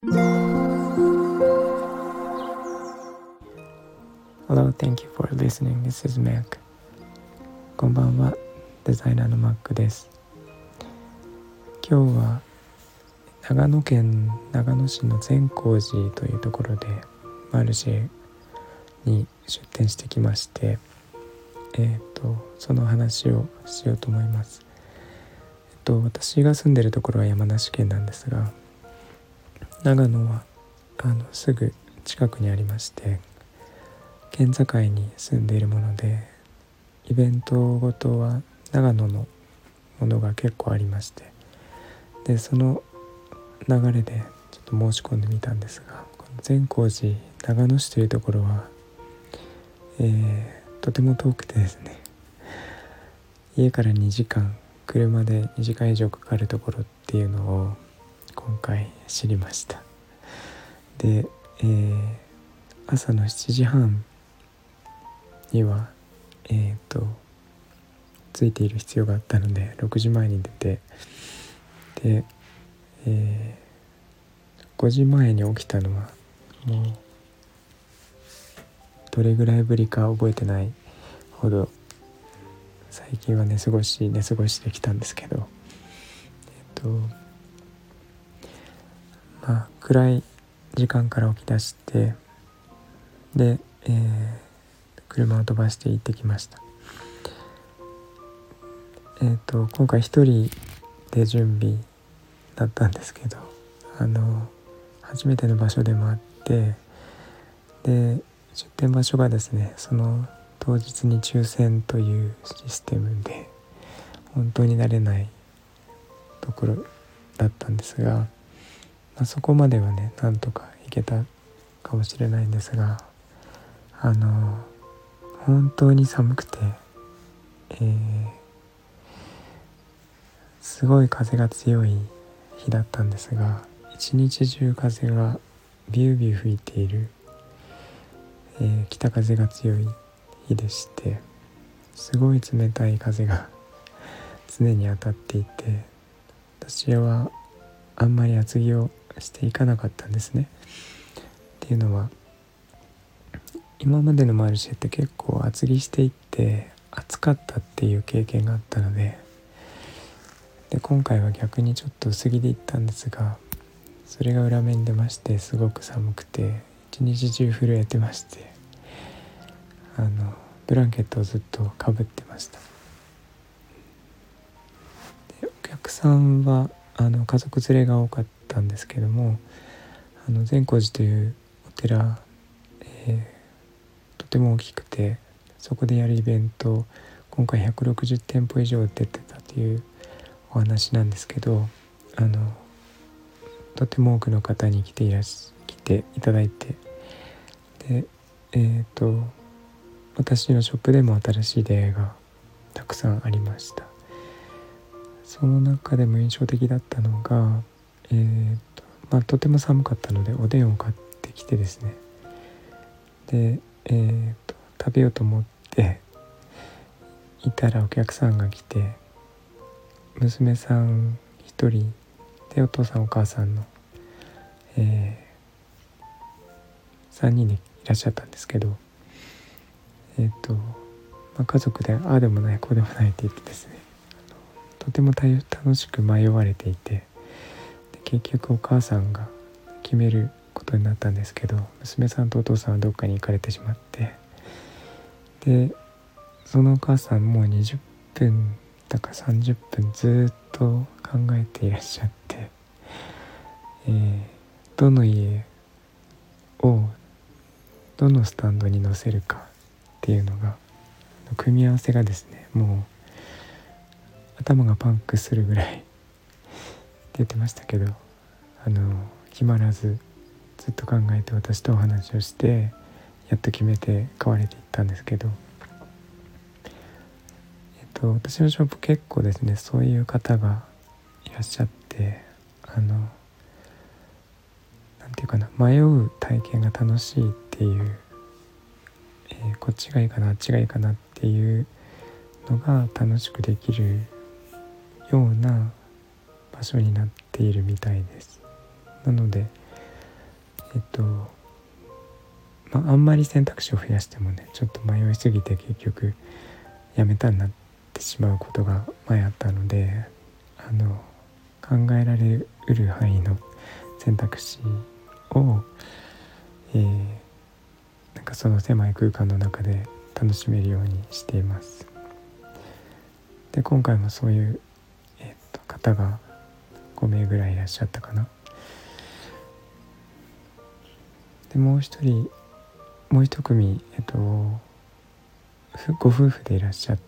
Hello, thank you for listening. This is Mac. こんばんは、デザイナーの Mac です。今日は長野県長野市の善光寺というところでマルシェに出店してきまして、その話をしようと思います。私が住んでるところは山梨県なんですが、長野はすぐ近くにありまして、県境に住んでいるもので、イベントごとは長野のものが結構ありまして、でその流れでちょっと申し込んでみたんですが、この善光寺長野市というところは、とても遠くてですね、家から2時間、車で2時間以上かかるところっていうのを今回知りました。で、朝の7時半にはついている必要があったので、6時前に出て、で、5時前に起きたのはもうどれぐらいぶりか覚えてないほど、最近は寝過ごしできたんですけど、暗い時間から起き出して、で、車を飛ばして行ってきました。今回一人で準備だったんですけど、初めての場所でもあって、で出店場所がですね、その当日に抽選というシステムで、本当に慣れないところだったんですが、そこまではね、なんとか行けたかもしれないんですが、本当に寒くて、すごい風が強い日だったんですが、一日中風がビュービュー吹いている、北風が強い日でして、すごい冷たい風が常に当たっていて、私はあんまり厚着をしていかなかったんですね。っていうのは、今までのマルシェって結構厚着していって暑かったっていう経験があったので、今回は逆にちょっと薄着で行ったんですが、それが裏目に出まして、すごく寒くて一日中震えてまして、ブランケットをずっとかぶってました。でお客さんは家族連れが多かったんですけども、善光寺というお寺、とても大きくて、そこでやるイベント、今回160店舗以上出てたというお話なんですけど、とても多くの方に来ていただいて、で私のショップでも新しい出会いがたくさんありました。その中でも印象的だったのが、とても寒かったのでおでんを買ってきてですね、で、食べようと思っていたら、お客さんが来て、娘さん一人でお父さんお母さんの、3人でいらっしゃったんですけど、家族でああでもないこうでもないって言ってですね、とても楽しく迷われていて、で結局お母さんが決めることになったんですけど、娘さんとお父さんはどっかに行かれてしまって、でそのお母さんもう20分だか30分ずっと考えていらっしゃって、どの家をどのスタンドに載せるかっていうのが、組み合わせがですね、もう頭がパンクするぐらいって言ってましたけど、決まらずずっと考えて、私とお話をしてやっと決めて買われていったんですけど、私のショップ結構ですね、そういう方がいらっしゃって、なんていうかな、迷う体験が楽しいっていう、こっちがいいかなあっちがいいかなっていうのが楽しくできるような場所になっているみたいです。なのであんまり選択肢を増やしてもねちょっと迷いすぎて結局やめたになってしまうことが前あったので、考えられうる範囲の選択肢を、なんかその狭い空間の中で楽しめるようにしています。で今回もそういう、方が5名ぐらいいらっしゃったかな。でもう一組、ご夫婦でいらっしゃって、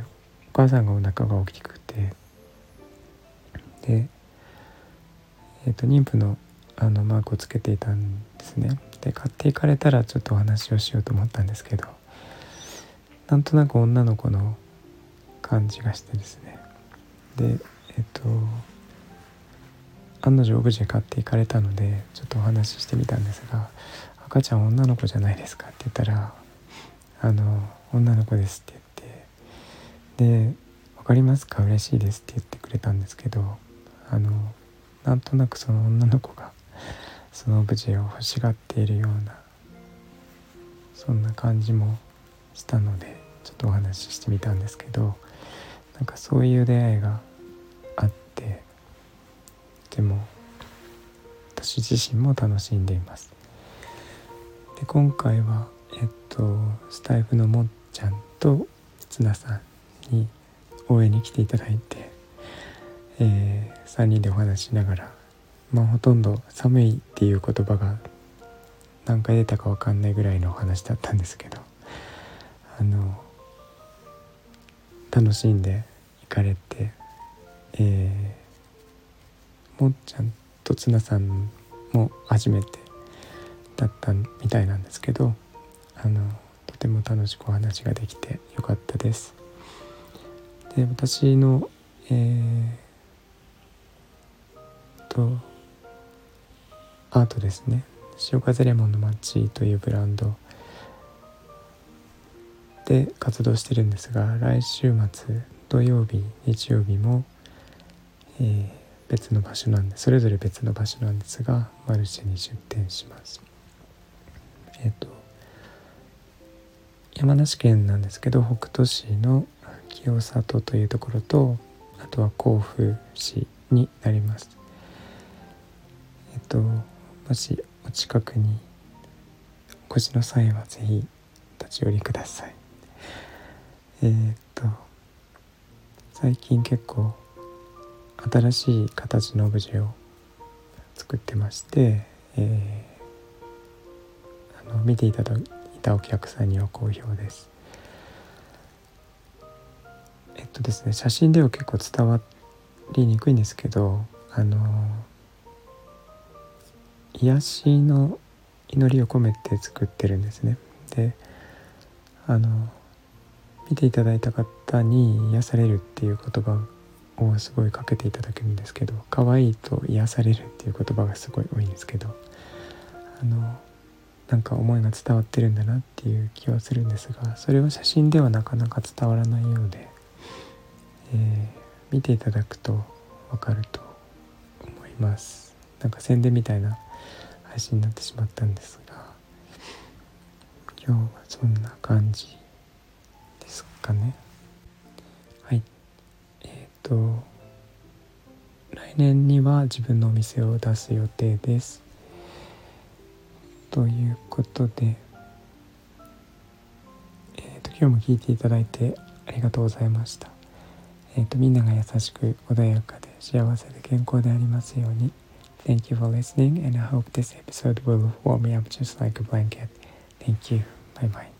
お母さんがお腹が大きくて、で、妊婦のマークをつけていたんですね。で買っていかれたらちょっとお話をしようと思ったんですけど、なんとなく女の子の感じがしてですね、で案の定オブジェ買っていかれたのでちょっとお話ししてみたんですが、赤ちゃん女の子じゃないですかって言ったら、女の子ですって言って、で分かりますか、嬉しいですって言ってくれたんですけど、なんとなくその女の子がそのオブジェを欲しがっているような、そんな感じもしたのでちょっとお話ししてみたんですけど、なんかそういう出会いがあって、でも私自身も楽しんでいます。で今回はスタイフのもっちゃんとつなさんに応援に来ていただいて、3人でお話ししながら、ほとんど寒いっていう言葉が何回出たか分かんないぐらいのお話だったんですけど、楽しんでいかれて、もっちゃんとつなさんも初めてだったみたいなんですけど、とても楽しくお話ができてよかったです。で私のアートですね、潮風レモンの街というブランドで活動してるんですが、来週末土曜日日曜日も、別の場所なんで、それぞれ別の場所なんですがマルシェに出店します。山梨県なんですけど、北杜市の清里というところと、あとは甲府市になります。もしお近くにお越しの際はぜひ立ち寄りください。最近結構新しい形のオブジェを作ってまして、見ていただいたお客さんには好評です。ですね、写真では結構伝わりにくいんですけど、癒しの祈りを込めて作ってるんですね。で見ていただいた方に癒されるっていう言葉をすごいかけていただけるんですけど、可愛いと癒されるっていう言葉がすごい多いんですけど、なんか思いが伝わってるんだなっていう気はするんですが、それは写真ではなかなか伝わらないようで、見ていただくと分かると思います。なんか宣伝みたいな配信になってしまったんですが、今日はそんな感じですかね。はい。来年には自分のお店を出す予定です。ということで、今日も聞いていただいてありがとうございました。みんなが優しく穏やかで幸せで健康でありますように。Thank you for listening, and I hope this episode will warm me up just like a blanket. Thank you. Bye bye.